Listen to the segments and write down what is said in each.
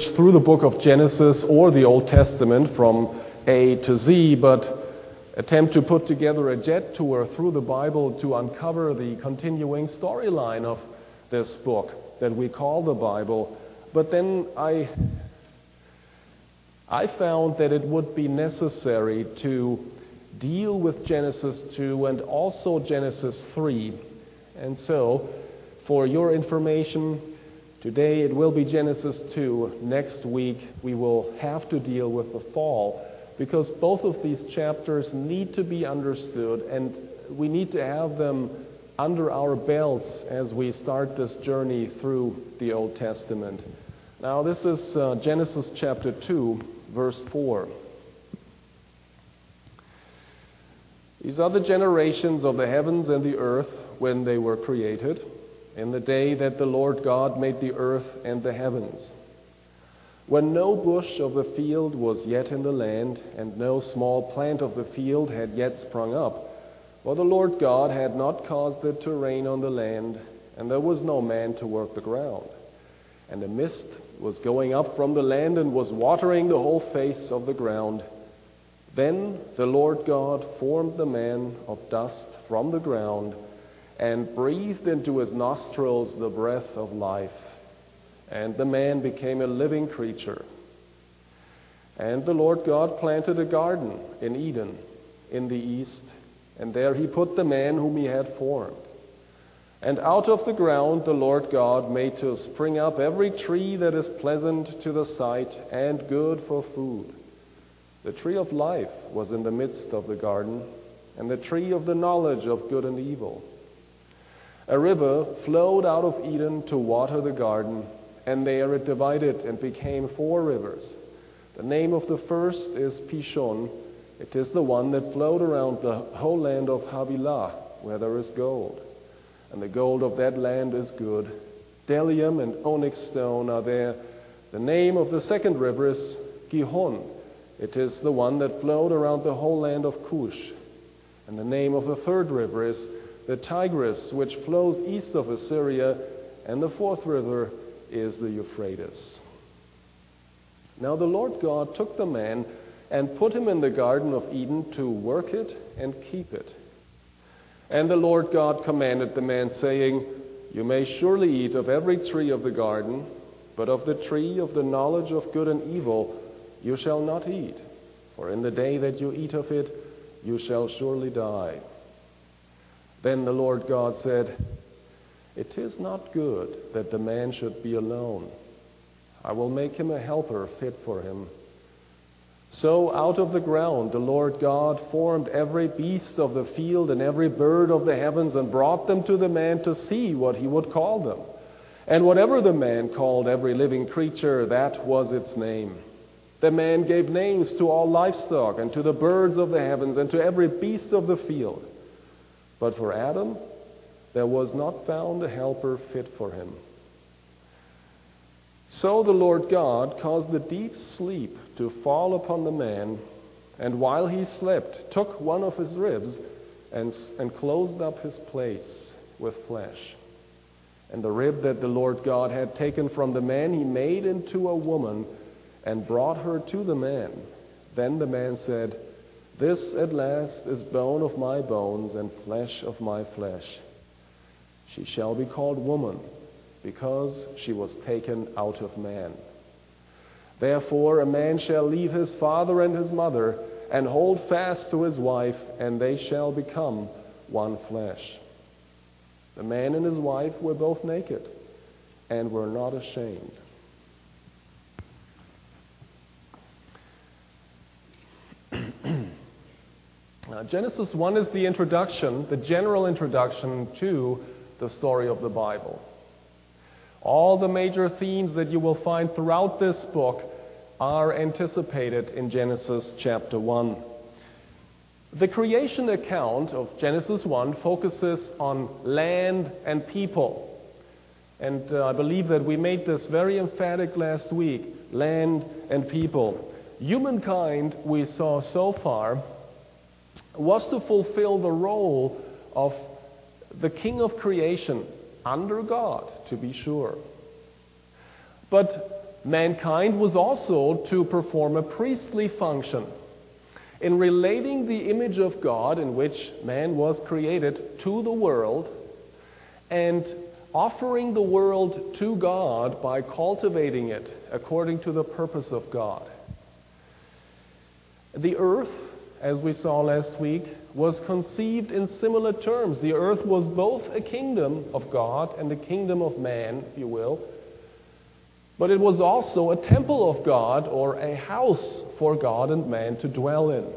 through the book of Genesis or the Old Testament from A to Z, but attempt to put together a jet tour through the Bible to uncover the continuing storyline of this book that we call the Bible. But then I found that it would be necessary to deal with Genesis 2 and also Genesis 3. And so, for your information, today it will be Genesis 2. Next week we will have to deal with the fall, because both of these chapters need to be understood, and we need to have them under our belts as we start this journey through the Old Testament. Now this is Genesis chapter 2, verse 4. These are the generations of the heavens and the earth when they were created, in the day that the Lord God made the earth and the heavens. When no bush of the field was yet in the land, and no small plant of the field had yet sprung up, for the Lord God had not caused it to rain on the land, and there was no man to work the ground. And a mist was going up from the land and was watering the whole face of the ground. Then the Lord God formed the man of dust from the ground, and breathed into his nostrils the breath of life. And the man became a living creature. And the Lord God planted a garden in Eden in the east, and there he put the man whom he had formed. And out of the ground the Lord God made to spring up every tree that is pleasant to the sight and good for food. The tree of life was in the midst of the garden, and the tree of the knowledge of good and evil. A river flowed out of Eden to water the garden, and there it divided and became 4 rivers. The name of the first is Pishon. It is the one that flowed around the whole land of Havilah, where there is gold. And the gold of that land is good. Bdellium and onyx stone are there. The name of the second river is Gihon. It is the one that flowed around the whole land of Cush. And the name of the third river is the Tigris, which flows east of Assyria. And the fourth river is the Euphrates. Now the Lord God took the man and put him in the Garden of Eden to work it and keep it. And the Lord God commanded the man, saying, You may surely eat of every tree of the garden, but of the tree of the knowledge of good and evil you shall not eat, for in the day that you eat of it you shall surely die. Then the Lord God said, It is not good that the man should be alone. I will make him a helper fit for him. So out of the ground the Lord God formed every beast of the field and every bird of the heavens, and brought them to the man to see what he would call them. And whatever the man called every living creature, that was its name. The man gave names to all livestock, and to the birds of the heavens, and to every beast of the field. But for Adam there was not found a helper fit for him. So the Lord God caused the deep sleep to fall upon the man, and while he slept, took one of his ribs and closed up his place with flesh. And the rib that the Lord God had taken from the man he made into a woman, and brought her to the man. Then the man said, This at last is bone of my bones and flesh of my flesh. She shall be called woman, because she was taken out of man. Therefore a man shall leave his father and his mother, and hold fast to his wife, and they shall become one flesh. The man and his wife were both naked, and were not ashamed. Now, Genesis 1 is the introduction, the general introduction to the story of the Bible. All the major themes that you will find throughout this book are anticipated in Genesis chapter 1. The creation account of Genesis 1 focuses on land and people. And I believe that we made this very emphatic last week, land and people. Humankind, we saw so far, was to fulfill the role of the king of creation under God, to be sure. But mankind was also to perform a priestly function in relating the image of God in which man was created to the world and offering the world to God by cultivating it according to the purpose of God. The earth, as we saw last week, was conceived in similar terms. The earth was both a kingdom of God and a kingdom of man, if you will, but it was also a temple of God, or a house for God and man to dwell in.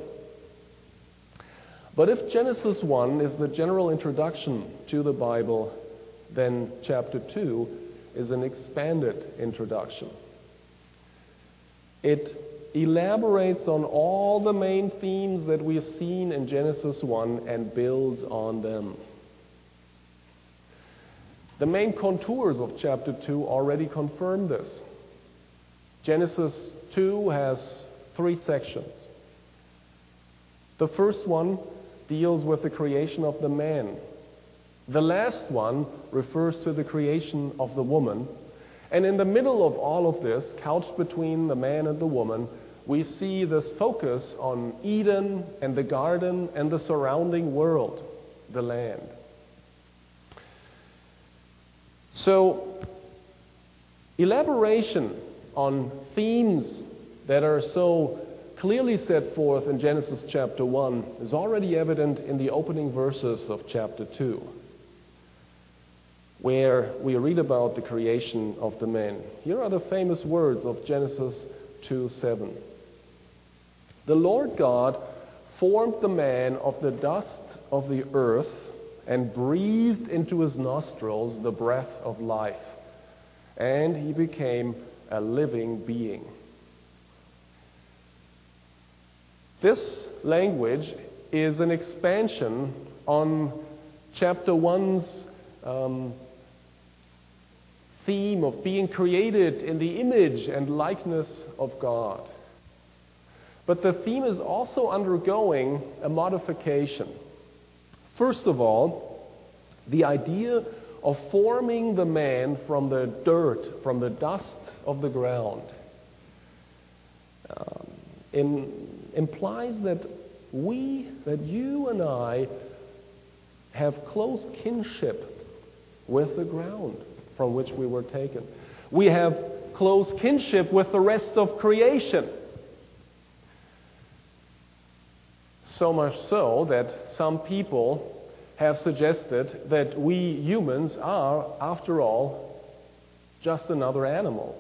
But if Genesis 1 is the general introduction to the Bible, then chapter 2 is an expanded introduction. It elaborates on all the main themes that we have seen in Genesis 1 and builds on them. The main contours of chapter 2 already confirm this. Genesis 2 has 3 sections. The first one deals with the creation of the man. The last one refers to the creation of the woman. And in the middle of all of this, couched between the man and the woman, we see this focus on Eden and the garden and the surrounding world, the land. So, elaboration on themes that are so clearly set forth in Genesis chapter 1 is already evident in the opening verses of chapter 2, where we read about the creation of the man. Here are the famous words of Genesis 2:7. The Lord God formed the man of the dust of the earth and breathed into his nostrils the breath of life, and he became a living being. This language is an expansion on chapter 1's theme of being created in the image and likeness of God. But the theme is also undergoing a modification. First of all, the idea of forming the man from the dirt, from the dust of the ground, implies that you and I have close kinship with the ground from which we were taken. We have close kinship with the rest of creation. So much so that some people have suggested that we humans are, after all, just another animal.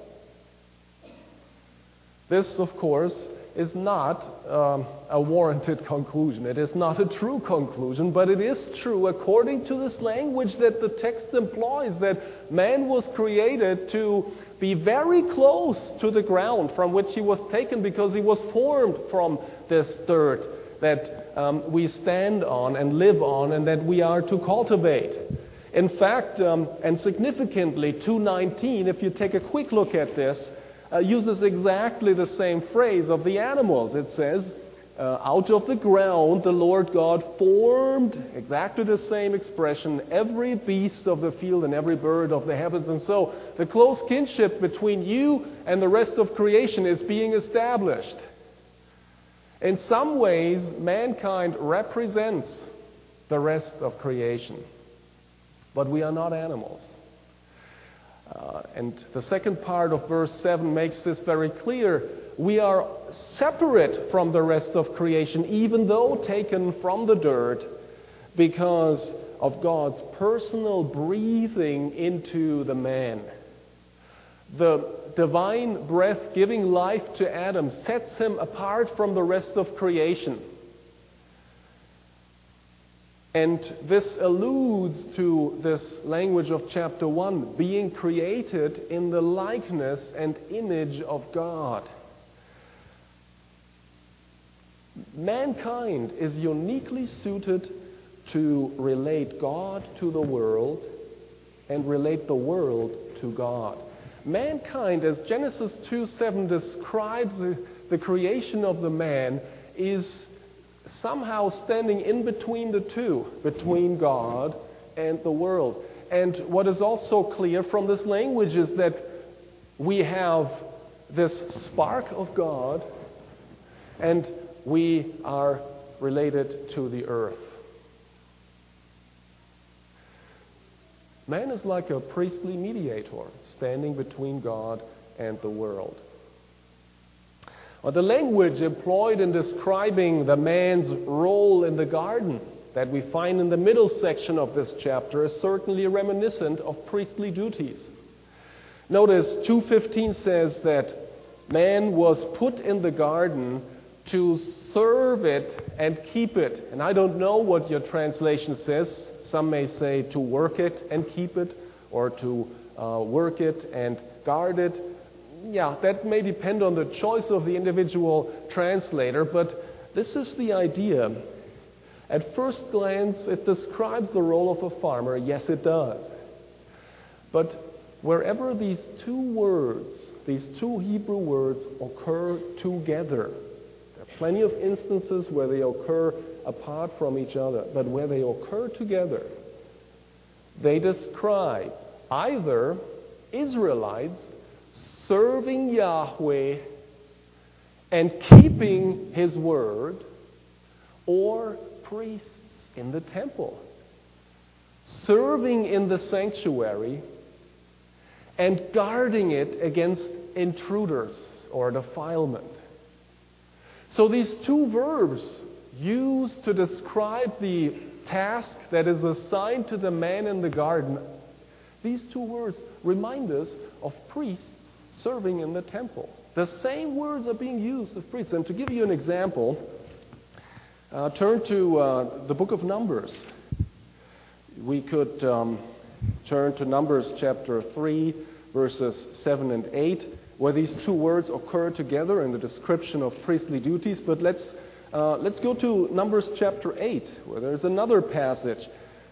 This, of course, is not a warranted conclusion. It is not a true conclusion, but it is true according to this language that the text employs, that man was created to be very close to the ground from which he was taken, because he was formed from this dirt that we stand on and live on and that we are to cultivate. In fact, and significantly, 2:19, if you take a quick look at this, uses exactly the same phrase of the animals. It says, out of the ground the Lord God formed, exactly the same expression, every beast of the field and every bird of the heavens. And so the close kinship between you and the rest of creation is being established. In some ways, mankind represents the rest of creation. But we are not animals. And the second part of verse 7 makes this very clear. We are separate from the rest of creation, even though taken from the dirt, because of God's personal breathing into the man. The divine breath giving life to Adam sets him apart from the rest of creation. And this alludes to this language of chapter 1, being created in the likeness and image of God. Mankind is uniquely suited to relate God to the world and relate the world to God. Mankind, as Genesis 2:7 describes the creation of the man, is somehow standing in between the two, between God and the world. And what is also clear from this language is that we have this spark of God, and we are related to the earth. Man is like a priestly mediator standing between God and the world. The language employed in describing the man's role in the garden that we find in the middle section of this chapter is certainly reminiscent of priestly duties. Notice 2:15 says that man was put in the garden to serve it and keep it. And I don't know what your translation says. Some may say to work it and keep it, or to work it and guard it. Yeah, that may depend on the choice of the individual translator, but this is the idea. At first glance, it describes the role of a farmer. Yes, it does. But wherever these two words, these two Hebrew words, occur together, there are plenty of instances where they occur apart from each other, but where they occur together, they describe either Israelites serving Yahweh and keeping His word, or priests in the temple serving in the sanctuary and guarding it against intruders or defilement. So these two verbs used to describe the task that is assigned to the man in the garden, these two words remind us of priests serving in the temple. The same words are being used of priests. And to give you an example, turn to the book of Numbers. We could turn to Numbers chapter 3, verses 7 and 8, where these two words occur together in the description of priestly duties. But let's go to Numbers chapter 8, where there's another passage.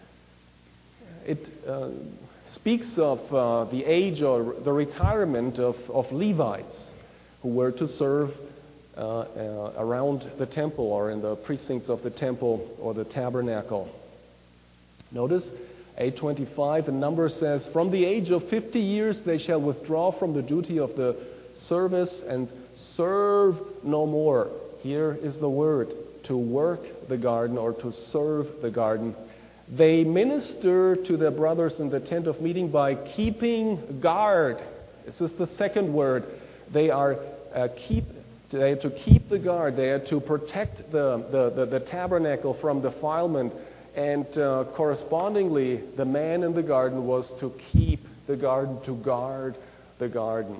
It speaks of the age or the retirement of Levites who were to serve around the temple or in the precincts of the temple or the tabernacle. Notice 8:25, the number says, "From the age of 50 years they shall withdraw from the duty of the service and serve no more." Here is the word, to work the garden or to serve the garden. They minister to their brothers in the tent of meeting by keeping guard. This is the second word. They are to keep the guard. They are to protect the tabernacle from defilement. And correspondingly, the man in the garden was to keep the garden, to guard the garden.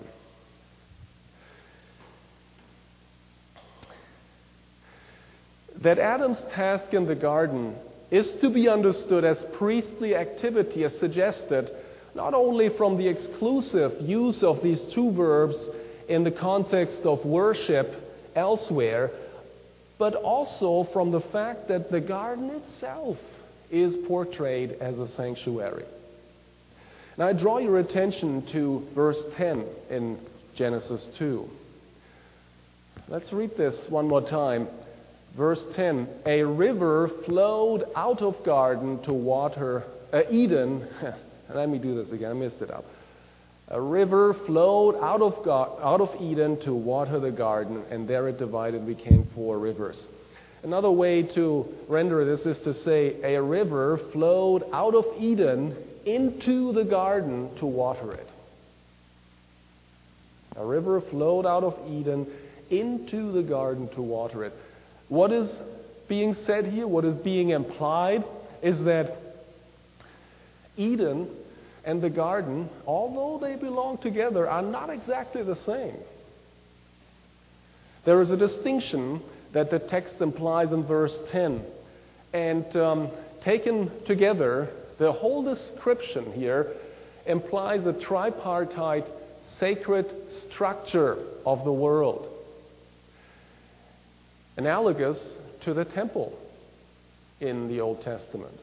That Adam's task in the garden is to be understood as priestly activity is suggested not only from the exclusive use of these two verbs in the context of worship elsewhere, but also from the fact that the garden itself is portrayed as a sanctuary. Now I draw your attention to verse 10 in Genesis 2. Let's read this one more time. Verse 10, "A river flowed out of garden to water Eden." Let me do this again, I messed it up. "A river flowed out of Eden to water the garden, and there it divided and became 4 rivers." Another way to render this is to say, a river flowed out of Eden into the garden to water it. A river flowed out of Eden into the garden to water it. What is being said here, what is being implied, is that Eden and the garden, although they belong together, are not exactly the same. There is a distinction that the text implies in verse 10. And taken together, the whole description here implies a tripartite sacred structure of the world, analogous to the temple in the Old Testament.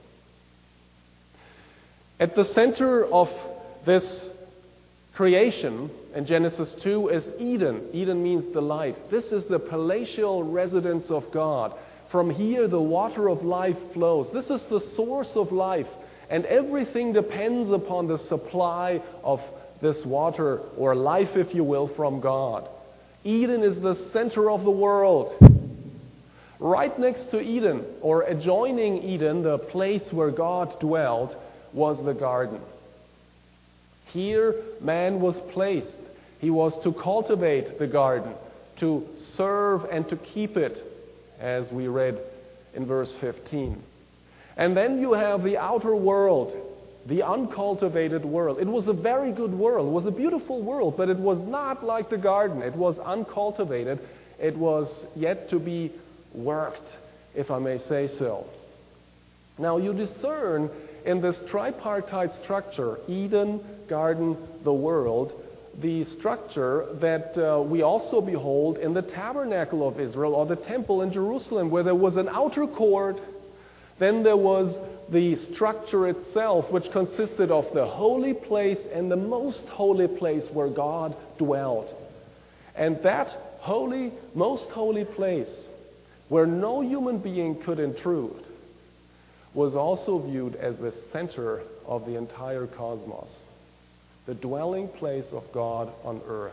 At the center of this creation in Genesis 2 is Eden. Eden means delight. This is the palatial residence of God. From here the water of life flows. This is the source of life, and everything depends upon the supply of this water, or life, if you will, from God. Eden is the center of the world. Right next to Eden, or adjoining Eden, the place where God dwelt, was the garden. Here, man was placed. He was to cultivate the garden, to serve and to keep it, as we read in verse 15. And then you have the outer world, the uncultivated world. It was a very good world. It was a beautiful world, but it was not like the garden. It was uncultivated. It was yet to be worked, if I may say so. Now you discern in this tripartite structure, Eden, garden, the world, the structure that we also behold in the tabernacle of Israel, or the temple in Jerusalem, where there was an outer court. Then there was the structure itself, which consisted of the holy place and the most holy place where God dwelt. And that holy, most holy place, where no human being could intrude, was also viewed as the center of the entire cosmos, the dwelling place of God on earth.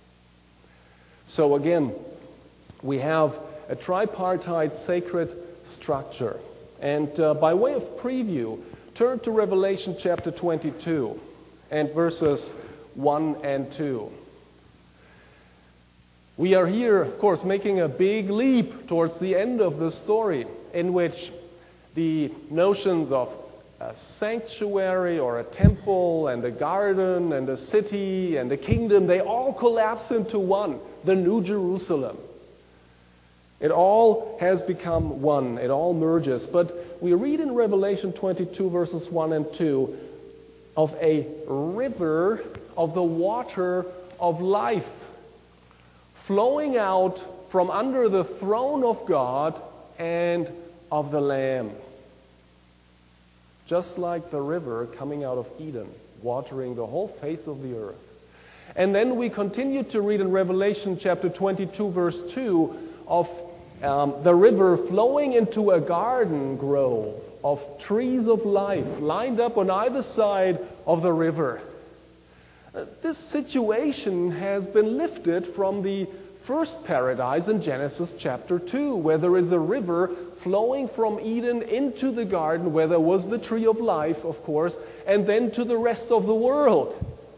So again, we have a tripartite sacred structure. And by way of preview, turn to Revelation chapter 22 and verses 1 and 2. We are here, of course, making a big leap towards the end of the story, in which the notions of a sanctuary or a temple and a garden and a city and a kingdom, they all collapse into one, the New Jerusalem. It all has become one. It all merges. But we read in Revelation 22 verses 1 and 2 of a river of the water of life flowing out from under the throne of God and of the Lamb. Just like the river coming out of Eden, watering the whole face of the earth. And then we continue to read in Revelation chapter 22 verse 2 of the river flowing into a garden grove of trees of life lined up on either side of the river. This situation has been lifted from the first paradise in Genesis chapter 2, where there is a river flowing from Eden into the garden, where there was the tree of life, of course, and then to the rest of the world.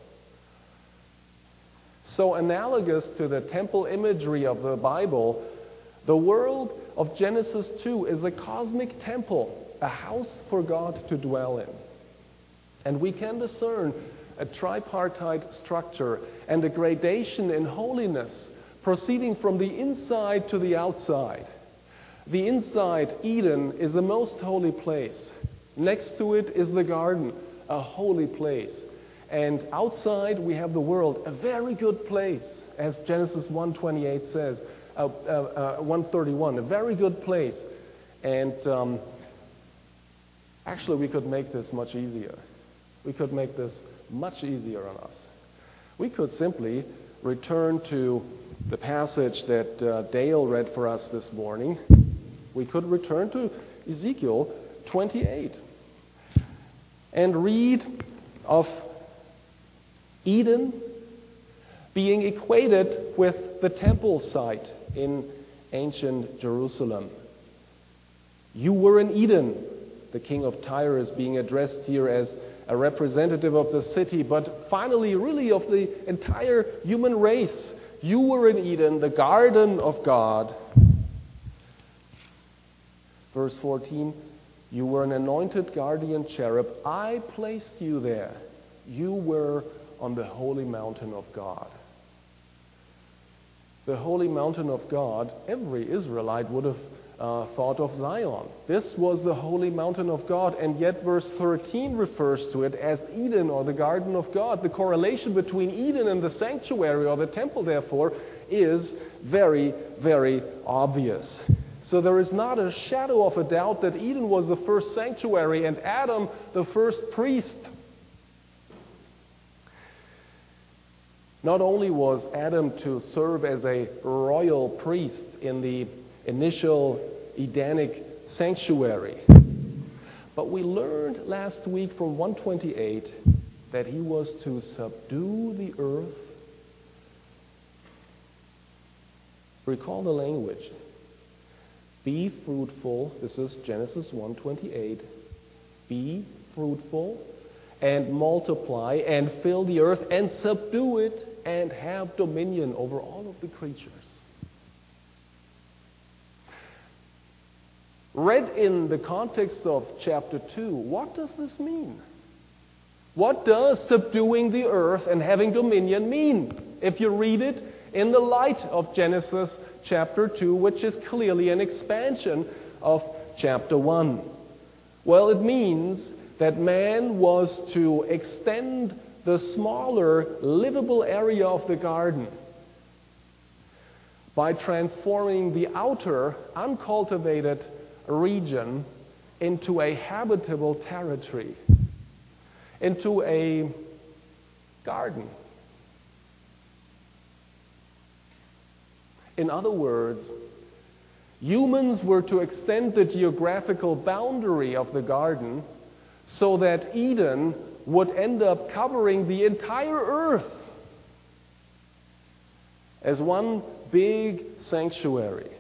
So analogous to the temple imagery of the Bible, the world of Genesis 2 is a cosmic temple, a house for God to dwell in. And we can discern a tripartite structure and a gradation in holiness proceeding from the inside to the outside. The inside, Eden, is the most holy place. Next to it is the garden, a holy place. And outside we have the world, a very good place, as Genesis 1:28 says. 131, a very good place. And actually we could make this much easier. We could make this much easier on us. We could simply return to the passage that Dale read for us this morning. We could return to Ezekiel 28 and read of Eden being equated with the temple site in ancient Jerusalem. You were in Eden. The king of Tyre is being addressed here as a representative of the city, but finally really of the entire human race. You were in Eden, the garden of God. Verse 14, you were an anointed guardian cherub. I placed you there. You were on the holy mountain of God. The holy mountain of God, every Israelite would have thought of Zion. This was the holy mountain of God, and yet verse 13 refers to it as Eden, or the garden of God. The correlation between Eden and the sanctuary, or the temple, therefore, is very, very obvious. So there is not a shadow of a doubt that Eden was the first sanctuary and Adam the first priest. Not only was Adam to serve as a royal priest in the initial Edenic sanctuary, but we learned last week from 128 that he was to subdue the earth. Recall the language. Be fruitful. This is Genesis 1:28. Be fruitful and multiply and fill the earth and subdue it and have dominion over all of the creatures. Read in the context of chapter 2, what does this mean? What does subduing the earth and having dominion mean? If you read it in the light of Genesis chapter 2, which is clearly an expansion of chapter 1. Well, it means that man was to extend the smaller, livable area of the garden by transforming the outer, uncultivated region into a habitable territory, into a garden. In other words, humans were to extend the geographical boundary of the garden so that Eden would end up covering the entire earth as one big sanctuary.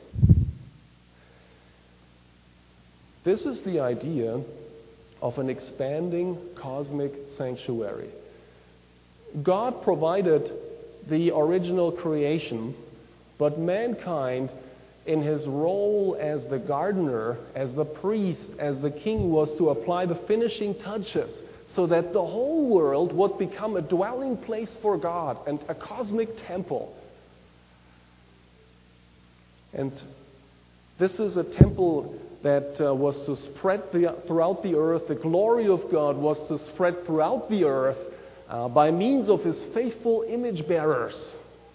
This is the idea of an expanding cosmic sanctuary. God provided the original creation, but mankind, in his role as the gardener, as the priest, as the king, was to apply the finishing touches so that the whole world would become a dwelling place for God and a cosmic temple. And this is a temple that was to spread throughout the earth. The glory of God was to spread throughout the earth by means of his faithful image bearers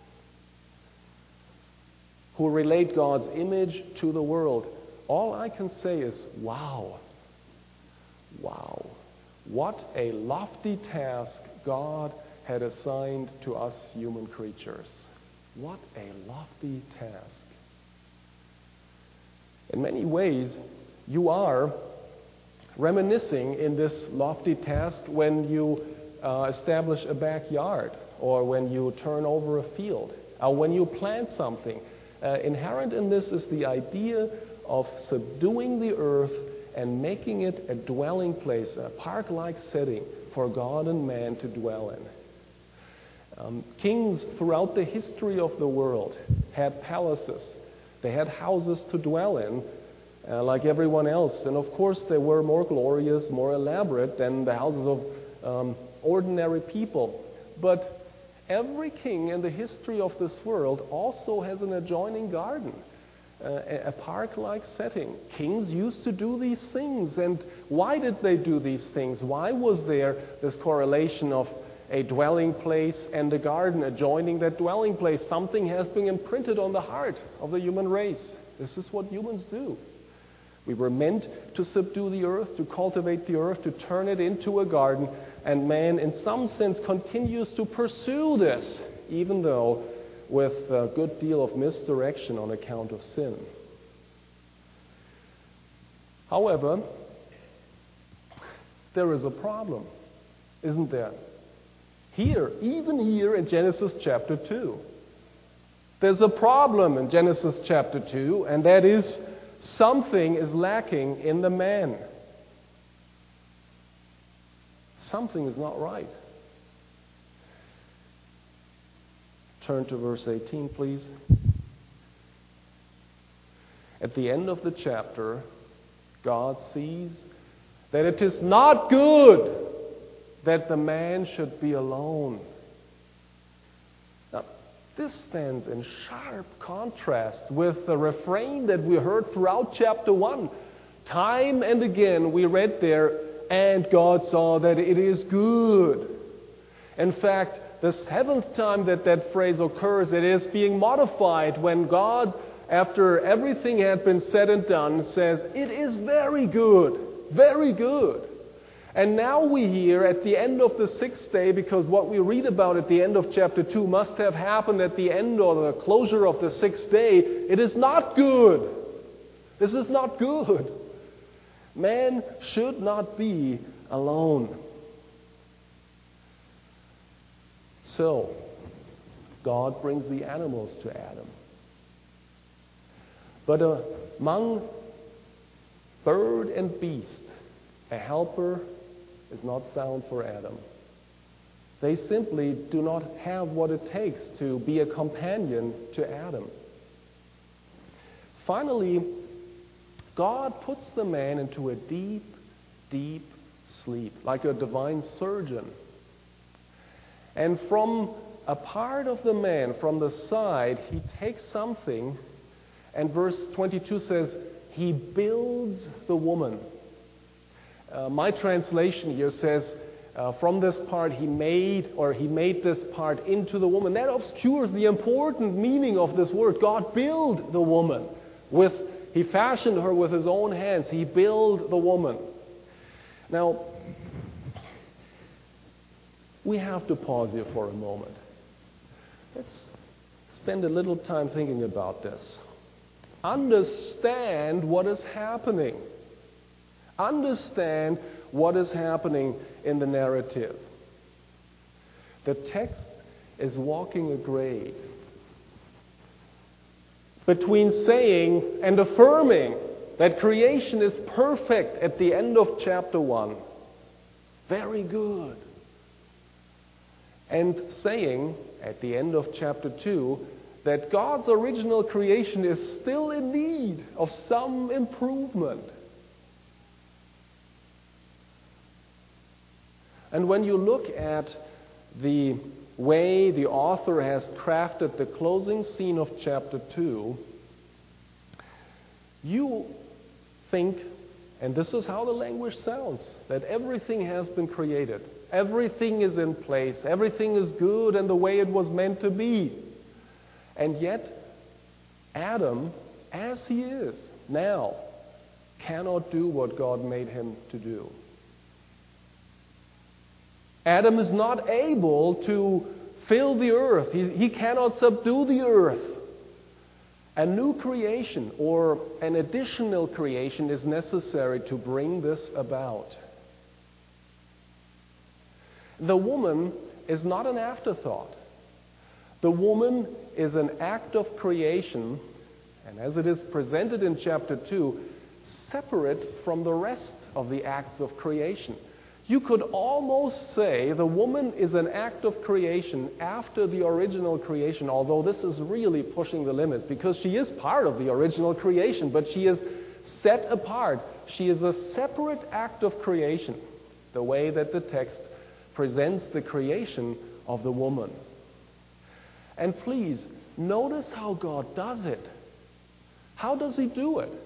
who relate God's image to the world. All I can say is, wow. Wow. What a lofty task God had assigned to us human creatures. What a lofty task. In many ways, you are reminiscing in this lofty task when you establish a backyard, or when you turn over a field, or when you plant something. Inherent in this is the idea of subduing the earth and making it a dwelling place, a park-like setting for God and man to dwell in. Kings throughout the history of the world had palaces. They had houses to dwell in, like everyone else. And of course, they were more glorious, more elaborate than the houses of ordinary people. But every king in the history of this world also has an adjoining garden, a park-like setting. Kings used to do these things. And why did they do these things? Why was there this correlation of a dwelling place and a garden adjoining that dwelling place? Something has been imprinted on the heart of the human race. This is what humans do. We were meant to subdue the earth, to cultivate the earth, to turn it into a garden, and man, in some sense, continues to pursue this, even though with a good deal of misdirection on account of sin. However, there is a problem, isn't there? Even here in Genesis chapter 2. There's a problem in Genesis chapter 2, and that is something is lacking in the man. Something is not right. Turn to verse 18, please. At the end of the chapter, God sees that it is not good that the man should be alone. Now, this stands in sharp contrast with the refrain that we heard throughout chapter 1. Time and again we read there, and God saw that it is good. In fact, the 7th time that phrase occurs, it is being modified when God, after everything had been said and done, says, it is very good, very good. And now we hear at the end of the 6th day, because what we read about at the end of chapter 2 must have happened at the end or the closure of the 6th day, it is not good. This is not good. Man should not be alone. So, God brings the animals to Adam. But among bird and beast, a helper is not found for Adam. They simply do not have what it takes to be a companion to Adam. Finally, God puts the man into a deep, deep sleep, like a divine surgeon. And from a part of the man, from the side, he takes something, and verse 22 says, he builds the woman. My translation here says, from this part he made this part into the woman. That obscures the important meaning of this word. God built the woman. He fashioned her with his own hands. He built the woman. Now, we have to pause here for a moment. Let's spend a little time thinking about this. Understand what is happening. Understand what is happening in the narrative. The text is walking a grade between saying and affirming that creation is perfect at the end of chapter 1. Very good. And saying at the end of chapter 2 that God's original creation is still in need of some improvement. And when you look at the way the author has crafted the closing scene of chapter 2, you think, and this is how the language sounds, that everything has been created. Everything is in place. Everything is good and the way it was meant to be. And yet, Adam, as he is now, cannot do what God made him to do. Adam is not able to fill the earth. He cannot subdue the earth. A new creation or an additional creation is necessary to bring this about. The woman is not an afterthought. The woman is an act of creation, and as it is presented in chapter 2, separate from the rest of the acts of creation. You could almost say the woman is an act of creation after the original creation, although this is really pushing the limits because she is part of the original creation, but she is set apart. She is a separate act of creation, the way that the text presents the creation of the woman. And please, notice how God does it. How does he do it?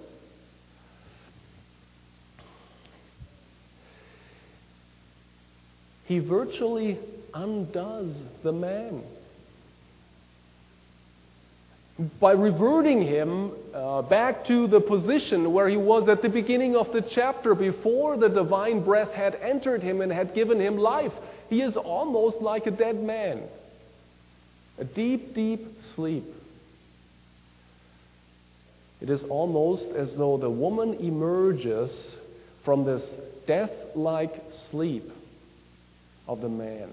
He virtually undoes the man by reverting him back to the position where he was at the beginning of the chapter before the divine breath had entered him and had given him life. He is almost like a dead man. A deep, deep sleep. It is almost as though the woman emerges from this death-like sleep of the man.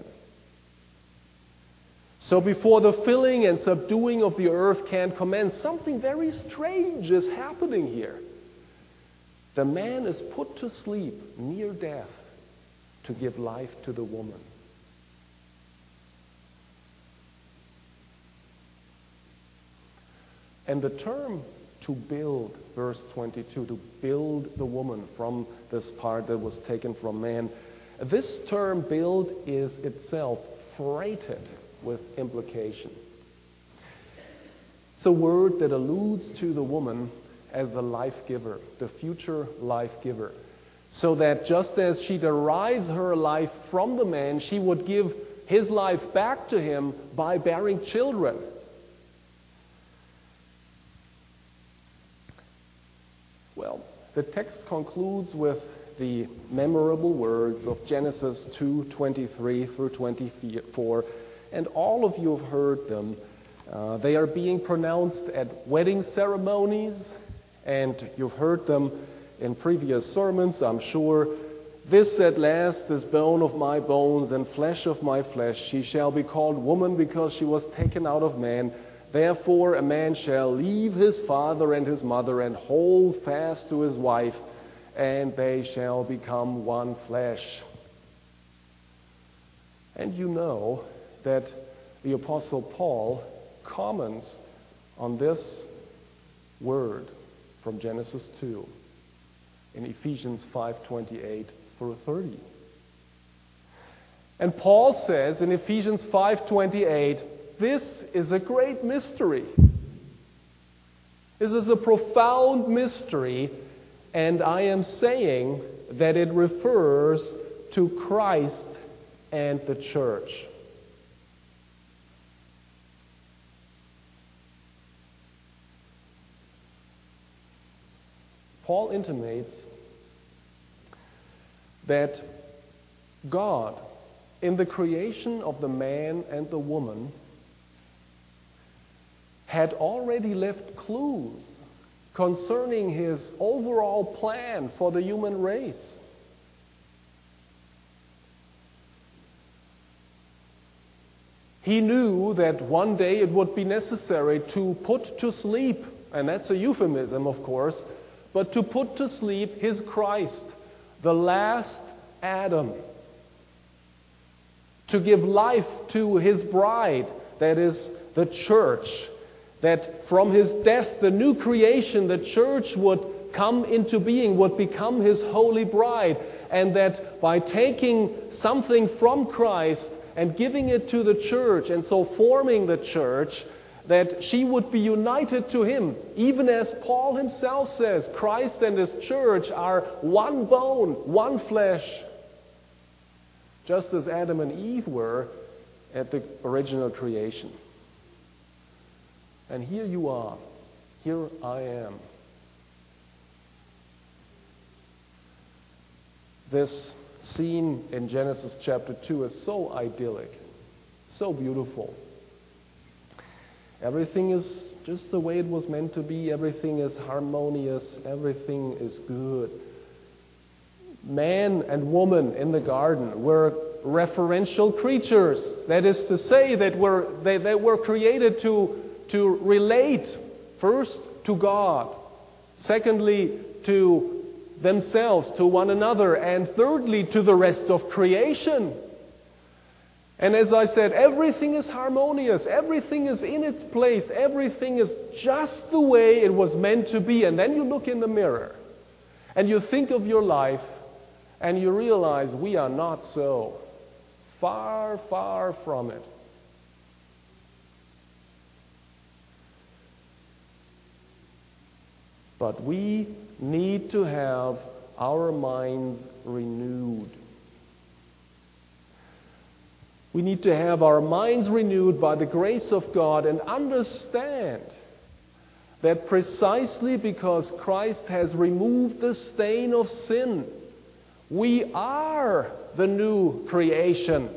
So before the filling and subduing of the earth can commence, something very strange is happening here. The man is put to sleep near death to give life to the woman. And the term to build, verse 22, to build the woman from this part that was taken from man, this term build is itself freighted with implication. It's a word that alludes to the woman as the life giver, the future life giver. So that just as she derives her life from the man, she would give his life back to him by bearing children. Well, the text concludes with the memorable words of Genesis 2:23 through 24, and all of you have heard them. They are being pronounced at wedding ceremonies, and you've heard them in previous sermons. I'm sure This at last is bone of my bones and flesh of my flesh. She shall be called woman because she was taken out of man. Therefore a man shall leave his father and his mother and hold fast to his wife, and they shall become one flesh. And you know that the Apostle Paul comments on this word from Genesis 2 in Ephesians 5:28 through 30. And Paul says in Ephesians 5:28, this is a great mystery. This is a profound mystery, and I am saying that it refers to Christ and the church. Paul intimates that God, in the creation of the man and the woman, had already left clues concerning his overall plan for the human race. He knew that one day it would be necessary to put to sleep, and that's a euphemism, of course, but to put to sleep his Christ, the last Adam, to give life to his bride, that is the church, that from his death, the new creation, the church would come into being, would become his holy bride, and that by taking something from Christ and giving it to the church, and so forming the church, that she would be united to him. Even as Paul himself says, Christ and his church are one bone, one flesh. Just as Adam and Eve were at the original creation. And here you are. Here I am. This scene in Genesis chapter 2 is so idyllic, so beautiful. Everything is just the way it was meant to be. Everything is harmonious. Everything is good. Man and woman in the garden were referential creatures. That is to say that they were created to relate first to God, secondly to themselves, to one another, and thirdly to the rest of creation. And as I said, everything is harmonious, everything is in its place, everything is just the way it was meant to be. And then you look in the mirror and you think of your life and you realize we are not so. Far, far from it. But we need to have our minds renewed. We need to have our minds renewed by the grace of God and understand that precisely because Christ has removed the stain of sin, we are the new creation.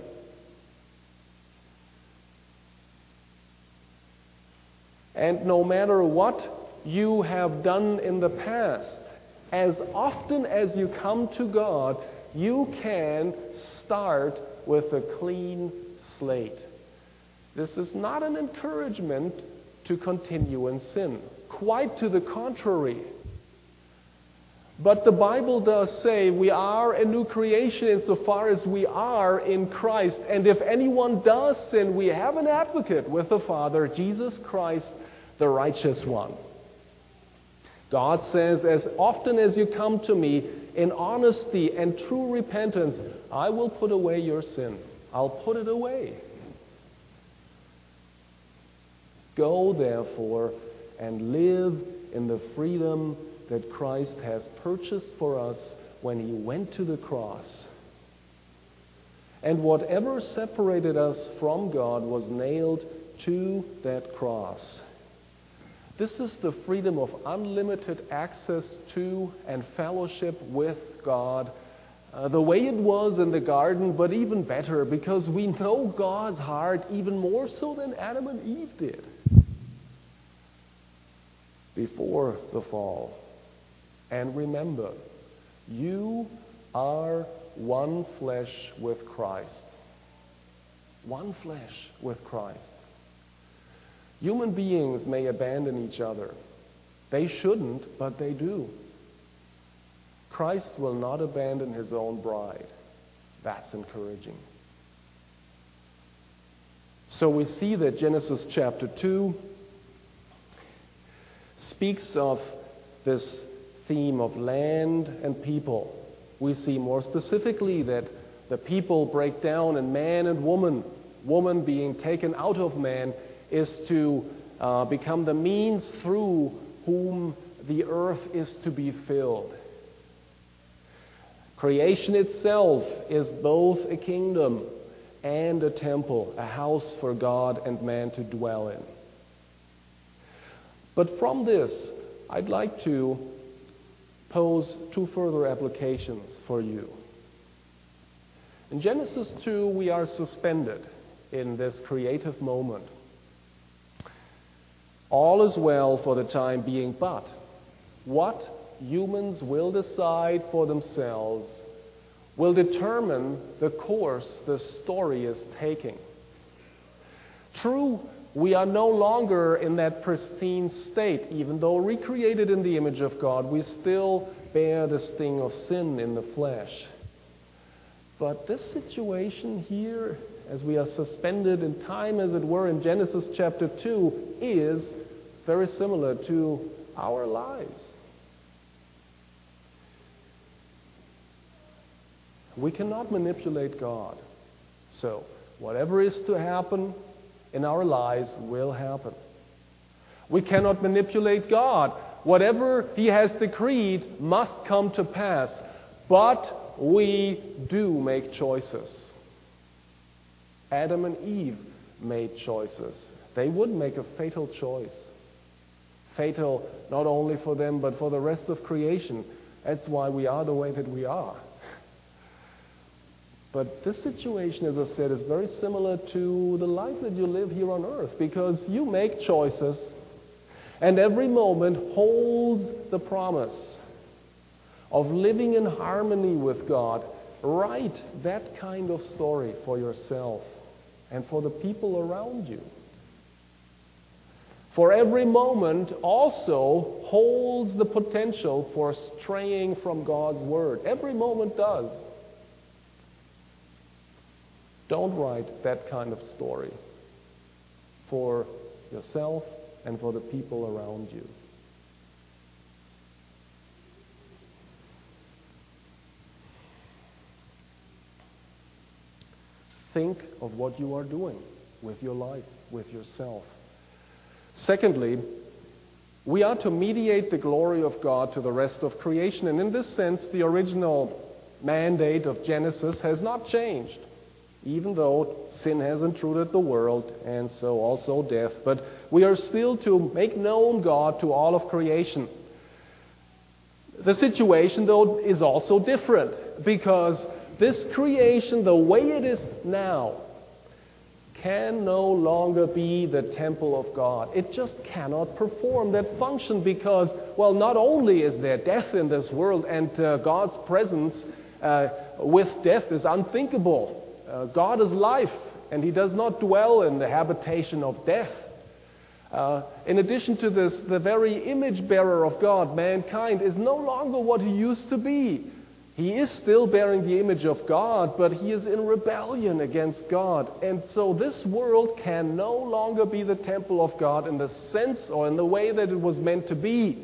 And no matter what you have done in the past, as often as you come to God, you can start with a clean slate. This is not an encouragement to continue in sin. Quite to the contrary. But the Bible does say we are a new creation insofar as we are in Christ. And if anyone does sin, we have an advocate with the Father, Jesus Christ, the righteous one. God says, as often as you come to me in honesty and true repentance, I will put away your sin. I'll put it away. Go, therefore, and live in the freedom that Christ has purchased for us when he went to the cross. And whatever separated us from God was nailed to that cross. This is the freedom of unlimited access to and fellowship with God, the way it was in the garden, but even better, because we know God's heart even more so than Adam and Eve did before the fall. And remember, you are one flesh with Christ. One flesh with Christ. Human beings may abandon each other. They shouldn't, but they do. Christ will not abandon his own bride. That's encouraging. So we see that Genesis chapter 2 speaks of this theme of land and people. We see more specifically that the people break down in man and woman. Woman being taken out of man is to become the means through whom the earth is to be filled. Creation itself is both a kingdom and a temple, a house for God and man to dwell in. But from this, I'd like to pose two further applications for you. In Genesis 2, we are suspended in this creative moment. All is well for the time being, but what humans will decide for themselves will determine the course the story is taking. True, we are no longer in that pristine state. Even though recreated in the image of God, we still bear the sting of sin in the flesh. But this situation here, as we are suspended in time, as it were, in Genesis chapter 2, is very similar to our lives. We cannot manipulate God. So, whatever is to happen in our lives will happen. We cannot manipulate God. Whatever He has decreed must come to pass. But we do make choices. Adam and Eve made choices. They would make a fatal choice. Fatal not only for them, but for the rest of creation. That's why we are the way that we are. But this situation, as I said, is very similar to the life that you live here on earth, because you make choices, and every moment holds the promise of living in harmony with God. Write that kind of story for yourself and for the people around you. For every moment also holds the potential for straying from God's Word. Every moment does. Don't write that kind of story for yourself and for the people around you. Think of what you are doing with your life, with yourself. Secondly, we are to mediate the glory of God to the rest of creation. And in this sense, the original mandate of Genesis has not changed, even though sin has intruded the world, and so also death. But we are still to make known God to all of creation. The situation, though, is also different, because this creation, the way it is now, can no longer be the temple of God. It just cannot perform that function because, well, not only is there death in this world, and God's presence with death is unthinkable. God is life, and He does not dwell in the habitation of death. In addition to this, the very image bearer of God, mankind, is no longer what he used to be. He is still bearing the image of God, but he is in rebellion against God. And so this world can no longer be the temple of God in the sense or in the way that it was meant to be.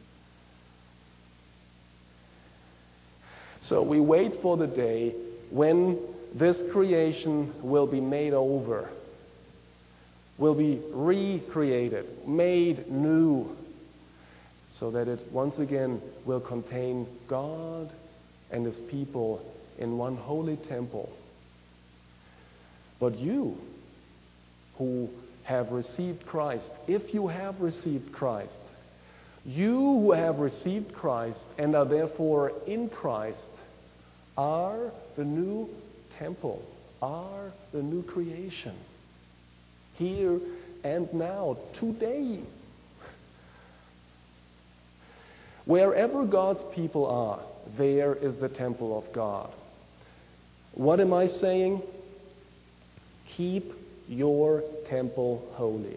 So we wait for the day when this creation will be made over, will be recreated, made new, so that it once again will contain God and His people in one holy temple. But you who have received Christ, if you have received Christ, you who have received Christ and are therefore in Christ, are the new temple, are the new creation. Here and now, today. Wherever God's people are, there is the temple of God. What am I saying? Keep your temple holy.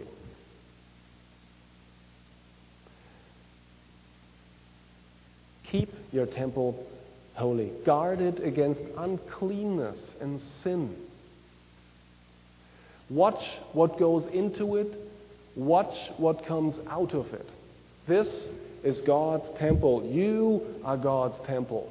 Keep your temple holy. Guard it against uncleanness and sin. Watch what goes into it. Watch what comes out of it. This is God's temple. You are God's temple.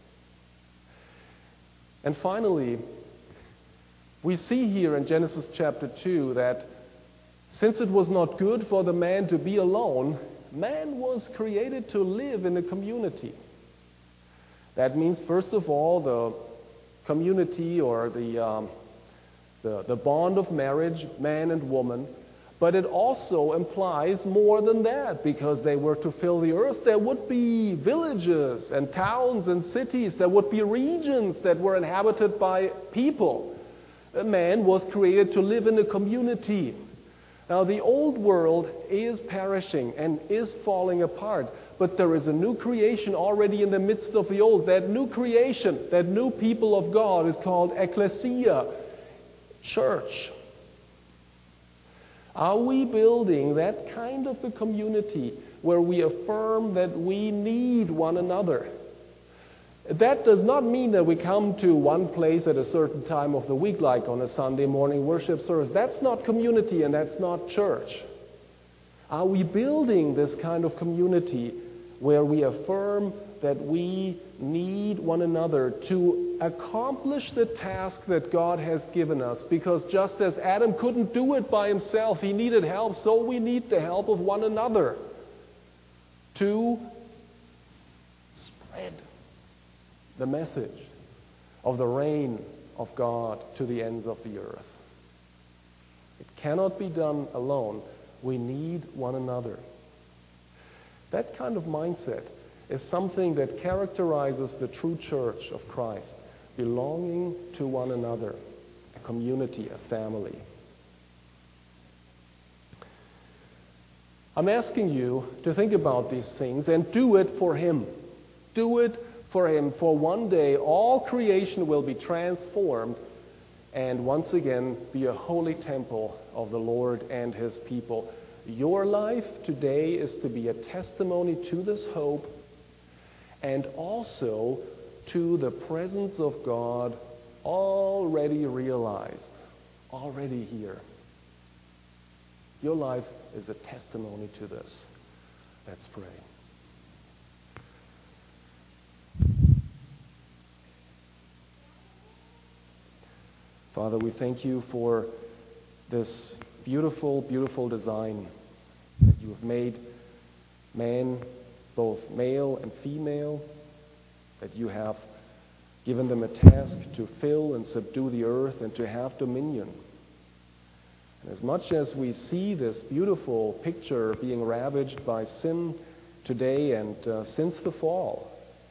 And finally, we see here in Genesis chapter 2 that since it was not good for the man to be alone, man was created to live in a community. That means, first of all, the community or the bond of marriage, man and woman. But it also implies more than that, because they were to fill the earth. There would be villages and towns and cities. There would be regions that were inhabited by people. A man was created to live in a community. Now, the old world is perishing and is falling apart, but there is a new creation already in the midst of the old. That new creation, that new people of God is called ecclesia, church. Are we building that kind of a community where we affirm that we need one another? That does not mean that we come to one place at a certain time of the week, like on a Sunday morning worship service. That's not community and that's not church. Are we building this kind of community where we affirm that we need one another to accomplish the task that God has given us? Because just as Adam couldn't do it by himself, he needed help, so we need the help of one another to spread the message of the reign of God to the ends of the earth. It cannot be done alone. We need one another. That kind of mindset is something that characterizes the true church of Christ, belonging to one another, a community, a family. I'm asking you to think about these things and do it for Him. Do it for Him, for one day all creation will be transformed and once again be a holy temple of the Lord and His people. Your life today is to be a testimony to this hope and also to the presence of God already realized, already here. Your life is a testimony to this. Let's pray. Father, we thank you for this beautiful, beautiful design that you have made man, both male and female, that you have given them a task to fill and subdue the earth and to have dominion. And as much as we see this beautiful picture being ravaged by sin today and since the fall,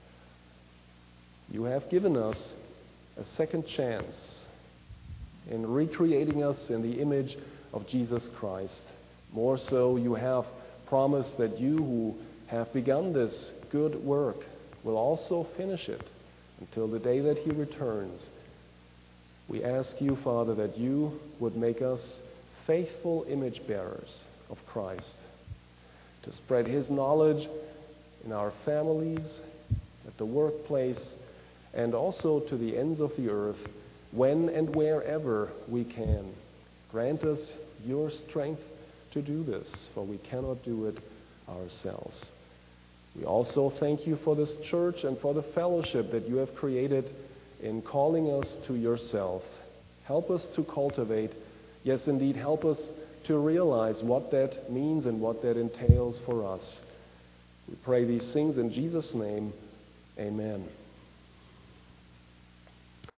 you have given us a second chance in recreating us in the image of Jesus Christ. More so, you have promised that you who have begun this good work will also finish it until the day that He returns. We ask you, Father, that you would make us faithful image bearers of Christ, to spread His knowledge in our families, at the workplace, and also to the ends of the earth, when and wherever we can. Grant us your strength to do this, for we cannot do it ourselves. We also thank you for this church and for the fellowship that you have created in calling us to yourself. Help us to cultivate, yes, indeed, help us to realize what that means and what that entails for us. We pray these things in Jesus' name. Amen.